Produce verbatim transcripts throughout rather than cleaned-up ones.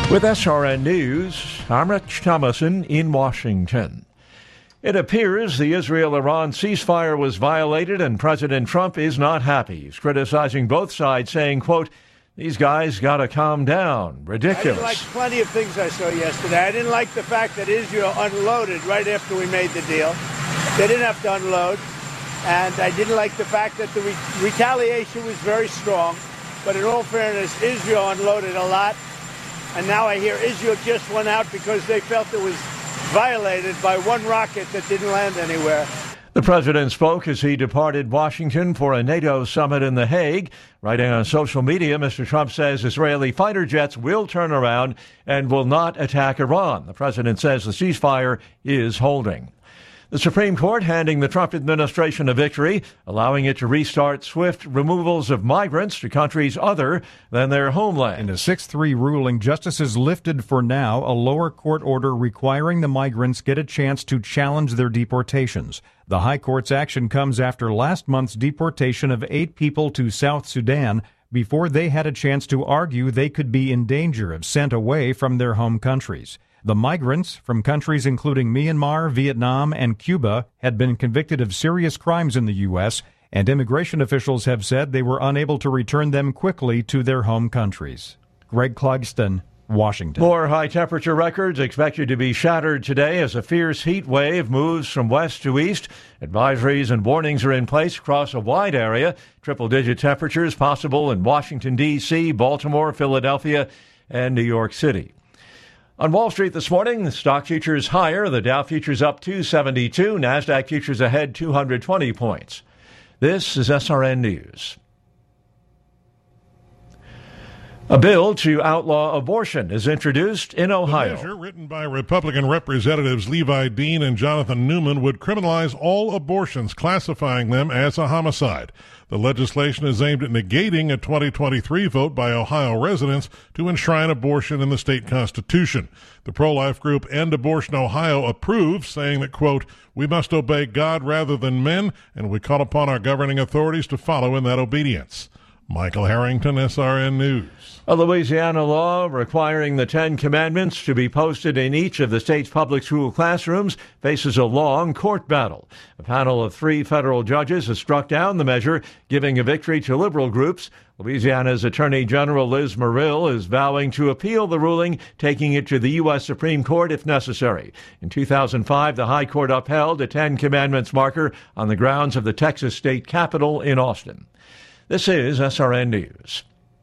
With S R N News, I'm Rich Thomason in Washington. It appears the Israel-Iran ceasefire was violated and President Trump is not happy. He's criticizing both sides, saying, quote, these guys got to calm down. Ridiculous. I didn't like plenty of things I saw yesterday. I didn't like the fact that Israel unloaded right after we made the deal. They didn't have to unload. And I didn't like the fact that the re- retaliation was very strong. But in all fairness, Israel unloaded a lot. And now I hear Israel just went out because they felt it was violated by one rocket that didn't land anywhere. The president spoke as he departed Washington for a NATO summit in The Hague. Writing on social media, Mister Trump says Israeli fighter jets will turn around and will not attack Iran. The president says the ceasefire is holding. The Supreme Court handing the Trump administration a victory, allowing it to restart swift removals of migrants to countries other than their homeland. In a six three ruling, justices lifted for now a lower court order requiring the migrants get a chance to challenge their deportations. The High Court's action comes after last month's deportation of eight people to South Sudan before they had a chance to argue they could be in danger of sent away from their home countries. The migrants from countries including Myanmar, Vietnam, and Cuba had been convicted of serious crimes in the U S, and immigration officials have said they were unable to return them quickly to their home countries. Greg Clugston, Washington. More high-temperature records expected to be shattered today as a fierce heat wave moves from west to east. Advisories and warnings are in place across a wide area. Triple-digit temperatures possible in Washington, D C, Baltimore, Philadelphia, and New York City. On Wall Street this morning, the stock futures higher. The Dow futures up two seventy-two. NASDAQ futures ahead two hundred twenty points. This is S R N News. A bill to outlaw abortion is introduced in Ohio. The measure, written by Republican Representatives Levi Dean and Jonathan Newman, would criminalize all abortions, classifying them as a homicide. The legislation is aimed at negating a twenty twenty-three vote by Ohio residents to enshrine abortion in the state constitution. The pro-life group End Abortion Ohio approves, saying that, quote, we must obey God rather than men, and we call upon our governing authorities to follow in that obedience. Michael Harrington, S R N News. A Louisiana law requiring the Ten Commandments to be posted in each of the state's public school classrooms faces a long court battle. A panel of three federal judges has struck down the measure, giving a victory to liberal groups. Louisiana's Attorney General Liz Murill is vowing to appeal the ruling, taking it to the U S Supreme Court if necessary. In two thousand five, the High Court upheld a Ten Commandments marker on the grounds of the Texas State Capitol in Austin. This is S R N News.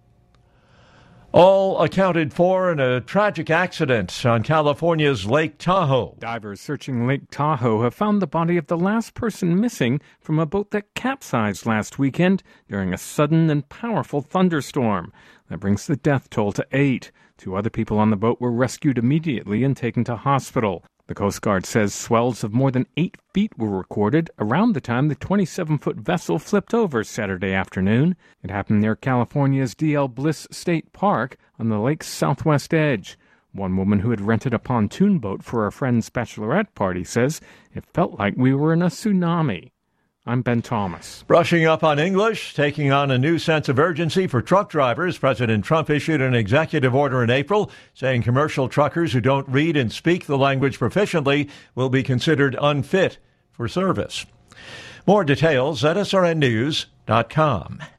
All accounted for in a tragic accident on California's Lake Tahoe. Divers searching Lake Tahoe have found the body of the last person missing from a boat that capsized last weekend during a sudden and powerful thunderstorm. That brings the death toll to eight. Two other people on the boat were rescued immediately and taken to hospital. The Coast Guard says swells of more than eight feet were recorded around the time the twenty-seven-foot vessel flipped over Saturday afternoon. It happened near California's D L Bliss State Park on the lake's southwest edge. One woman who had rented a pontoon boat for a friend's bachelorette party says it felt like we were in a tsunami. I'm Ben Thomas. Brushing up on English, taking on a new sense of urgency for truck drivers. President Trump issued an executive order in April saying commercial truckers who don't read and speak the language proficiently will be considered unfit for service. More details at S R N news dot com.